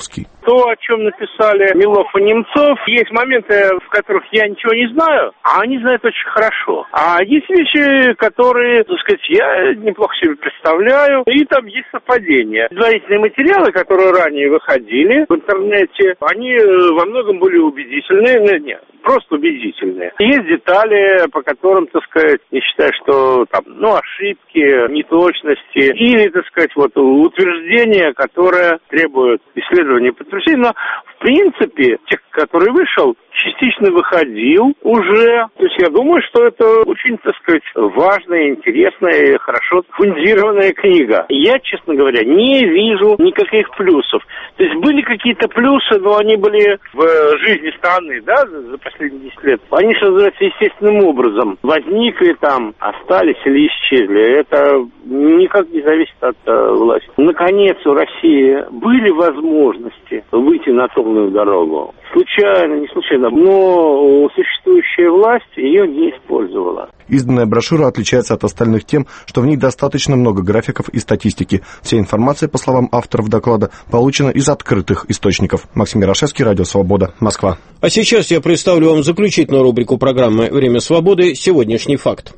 то, о чем написали Милов и Немцов. Есть моменты, в которых я ничего не знаю, а они знают очень хорошо. А есть вещи, которые, так сказать, я неплохо себе представляю, и там есть совпадения. Предварительные материалы, которые ранее выходили в интернете, они во многом были убедительны. Нет, просто убедительные. Есть детали, по которым, так сказать, я считаю, что там, ну, ошибки, неточности или, так сказать, вот утверждения, которые требуют исследования и подтверждения. Но, в принципе, текст, который вышел, частично выходил уже. То есть я думаю, что это очень, так сказать, важная, интересная и хорошо фундированная книга. Я, честно говоря, не вижу никаких плюсов. То есть были какие-то плюсы, но они были в жизни страны, да, за последние десять лет. Они, что называется, естественным образом возникли там, остались или исчезли. Это никак не зависит от э, власти. Наконец, у России были возможности выйти на томную дорогу. Случайно, не случайно, но существующая власть ее не использовала. Изданная брошюра отличается от остальных тем, что в ней достаточно много графиков и статистики. Вся информация, по словам авторов доклада, получена из открытых источников. Максим Ярошевский, Радио Свобода, Москва. А сейчас я представлю вам заключительную рубрику программы «Время свободы. Сегодняшний факт».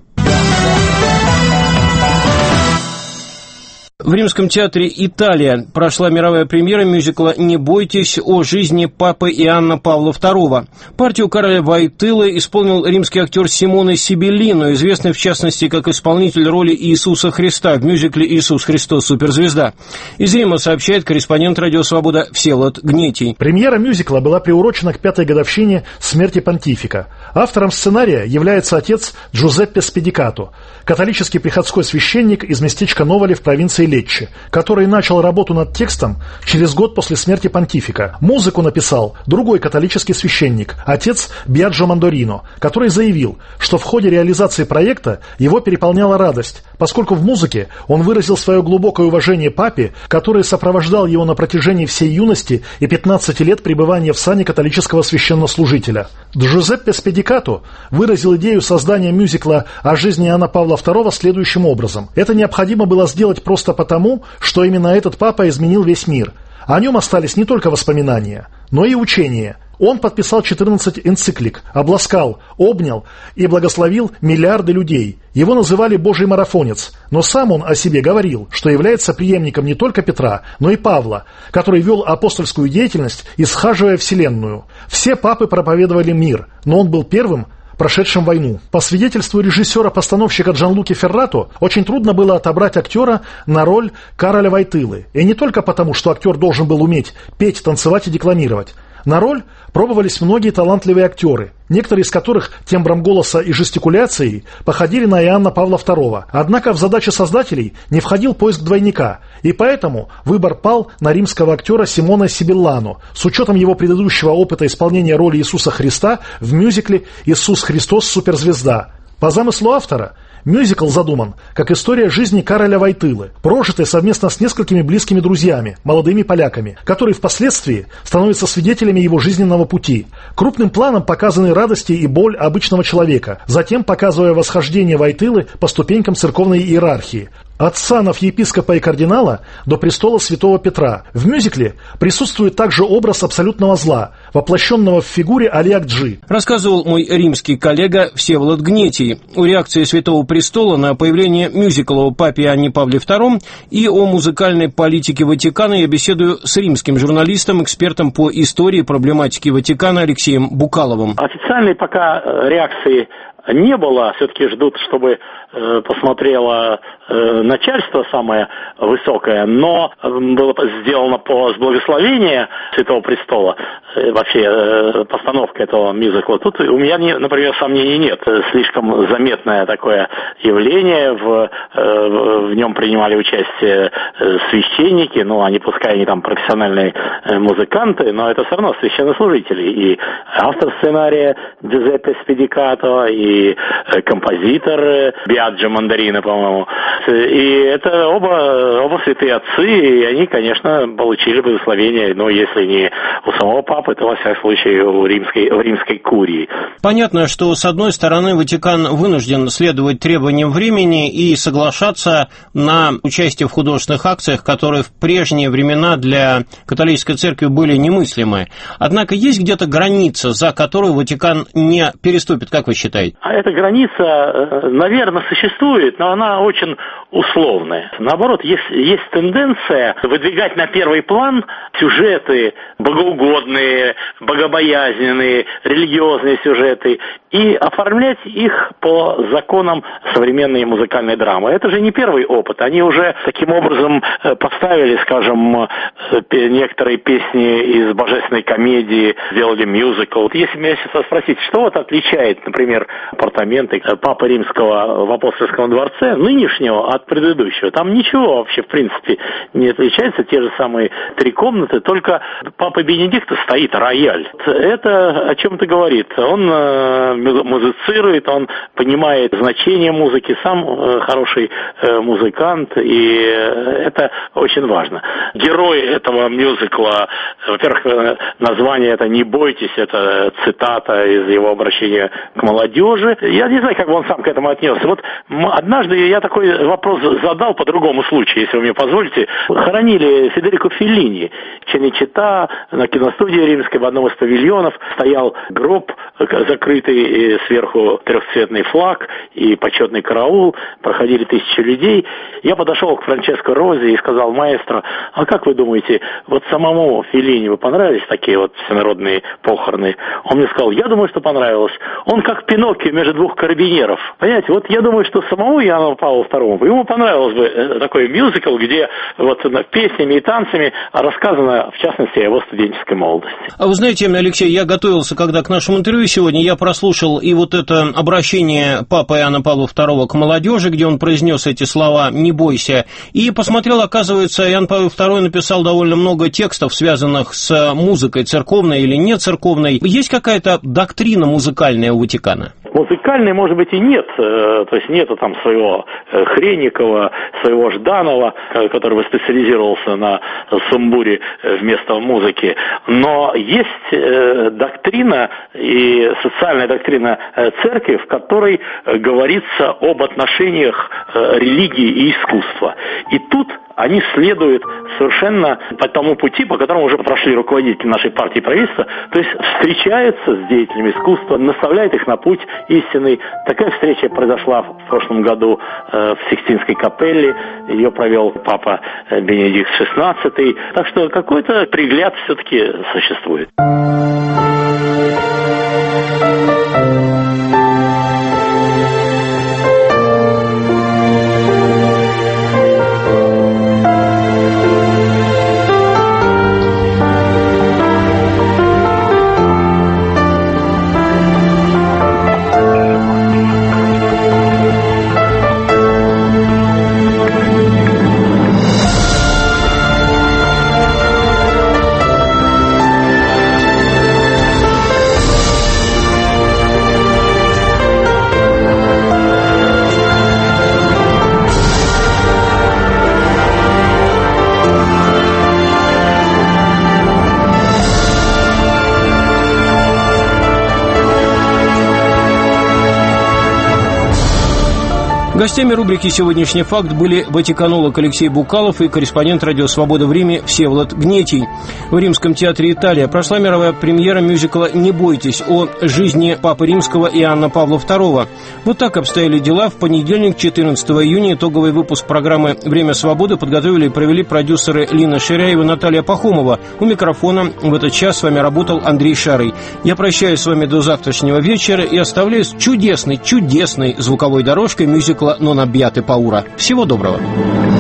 В Римском театре «Италия» прошла мировая премьера мюзикла «Не бойтесь» о жизни папы Иоанна Павла второго. Партию короля Войтылы исполнил римский актер Симоне Сибиллино, известный в частности как исполнитель роли Иисуса Христа в мюзикле «Иисус Христос. Суперзвезда». Из Рима сообщает корреспондент «Радио Свобода» Всеволод Гнетий. Премьера мюзикла была приурочена к пятой годовщине смерти понтифика. Автором сценария является отец Джузеппе Спедикато, католический приходской священник из местечка Новоли в провинции Лечче, который начал работу над текстом через год после смерти понтифика. Музыку написал другой католический священник, отец Биаджо Мандорино, который заявил, что в ходе реализации проекта его переполняла радость, поскольку в музыке он выразил свое глубокое уважение папе, который сопровождал его на протяжении всей юности и пятнадцати лет пребывания в сане католического священнослужителя. Джузеппе Спедикато выразил идею создания мюзикла о жизни Иоанна Павла второго следующим образом. Это необходимо было сделать просто потому, что именно этот папа изменил весь мир. О нем остались не только воспоминания, но и учения. Он подписал четырнадцать энциклик, обласкал, обнял и благословил миллиарды людей. Его называли «Божий марафонец», но сам он о себе говорил, что является преемником не только Петра, но и Павла, который вел апостольскую деятельность, исхаживая вселенную. Все папы проповедовали мир, но он был первым, прошедшим войну. По свидетельству режиссера-постановщика Джанлуки Феррато, очень трудно было отобрать актера на роль Кароля Войтылы. И не только потому, что актер должен был уметь петь, танцевать и декламировать. На роль пробовались многие талантливые актеры, некоторые из которых тембром голоса и жестикуляцией походили на Иоанна Павла второго. Однако в задачи создателей не входил поиск двойника, и поэтому выбор пал на римского актера Симоне Сибиллано с учетом его предыдущего опыта исполнения роли Иисуса Христа в мюзикле «Иисус Христос. Суперзвезда». По замыслу автора, мюзикл задуман как история жизни Кароля Войтылы, прожитой совместно с несколькими близкими друзьями, молодыми поляками, которые впоследствии становятся свидетелями его жизненного пути. Крупным планом показаны радости и боль обычного человека, затем показывая восхождение Войтылы по ступенькам церковной иерархии. От санов епископа и кардинала до престола святого Петра. В мюзикле присутствует также образ абсолютного зла, воплощенного в фигуре Алиакджи. Рассказывал мой римский коллега Всеволод Гнетий о реакции Святого Престола на появление мюзикла о папе Иоанне Павле втором и о музыкальной политике Ватикана. Я беседую с римским журналистом, экспертом по истории и проблематике Ватикана Алексеем Букаловым. Официальной пока реакции не было, все-таки ждут, чтобы э, посмотрело э, начальство самое высокое, но было сделано по благословению Святого Престола, э, вообще э, постановка этого мюзикла. Тут у меня, не, например, сомнений нет. Слишком заметное такое явление, в, э, в нем принимали участие э, священники, ну, они, пускай они там профессиональные э, музыканты, но это все равно священнослужители. И автор сценария Джузеппе Спедикато, и и композитор Биаджо Мандарина, по-моему. И это оба, оба святые отцы, и они, конечно, получили благословение, но если не у самого папы, то, во всяком случае, у римской, у римской курии. Понятно, что, с одной стороны, Ватикан вынужден следовать требованиям времени и соглашаться на участие в художественных акциях, которые в прежние времена для католической церкви были немыслимы. Однако есть где-то граница, за которую Ватикан не переступит, как вы считаете? А эта граница, наверное, существует, но она очень условная. Наоборот, есть, есть тенденция выдвигать на первый план сюжеты богоугодные, богобоязненные, религиозные сюжеты и оформлять их по законам современной музыкальной драмы. Это же не первый опыт. Они уже таким образом поставили, скажем, некоторые песни из божественной комедии, сделали мюзикл. Если меня сейчас спросить, что вот отличает, например, апартаменты Папы Римского в Апостольском дворце, нынешнего от предыдущего, там ничего вообще, в принципе, не отличается. Те же самые три комнаты, только Папа Бенедикта стоит рояль. Это о чем-то говорит. Он музицирует, он понимает значение музыки, сам хороший музыкант, и это очень важно. Герой этого мюзикла, во-первых, название это «Не бойтесь», это цитата из его обращения к молодежи. Я не знаю, как бы он сам к этому отнесся. Вот однажды я такой вопрос задал по другому случаю, если вы мне позволите. Хоронили Федерико Феллини. Ченичета на киностудии римской в одном из павильонов стоял гроб закрытый, и сверху трехцветный флаг и почетный караул. Проходили тысячи людей. Я подошел к Франческо Рози и сказал: маэстро, а как вы думаете, вот самому Феллини вы понравились такие вот всенародные похороны? Он мне сказал: я думаю, что понравилось. Он как Пиноккио между двух карабинеров. Понимаете, вот я думаю, что самому Иоанну Павлу второму, ему понравилось бы такой мюзикл, где вот песнями и танцами рассказано, в частности, о его студенческой молодости. А вы знаете, Алексей, я готовился, когда к нашему интервью сегодня, я прослушал и вот это обращение Папы Иоанна Павла второго к молодежи, где он произнес эти слова «не бойся», и посмотрел, оказывается, Иоанн Павел второй написал довольно много текстов, связанных с музыкой, церковной или не церковной. Есть какая-то доктрина музыкальная у Ватикана? Музыкальной, может быть, и нет. То есть нету там своего Хренникова, своего Жданова, который бы специализировался на сумбуре вместо музыки. Но есть доктрина и социальная доктрина церкви, в которой говорится об отношениях религии и искусства. И тут они следуют совершенно по тому пути, по которому уже прошли руководители нашей партии и правительства, то есть встречаются с деятелями искусства, наставляют их на путь истинный. Такая встреча произошла в прошлом году в Сикстинской капелле, ее провел Папа Бенедикт шестнадцатый, так что какой-то пригляд все-таки существует. Гостями рубрики «Сегодняшний факт» были ватиканолог Алексей Букалов и корреспондент «Радио Свобода» в Риме Всеволод Гнетий. В Римском театре «Италия» прошла мировая премьера мюзикла «Не бойтесь» о жизни Папы Римского Иоанна Павла второго. Вот так обстояли дела. В понедельник, четырнадцатого июня, итоговый выпуск программы «Время свободы» подготовили и провели продюсеры Лина Ширяева и Наталья Пахомова. У микрофона в этот час с вами работал Андрей Шарый. Я прощаюсь с вами до завтрашнего вечера и оставляю с чудесной, чудесной звуковой дорожкой мюзикла «Non abbiate paura». Всего доброго.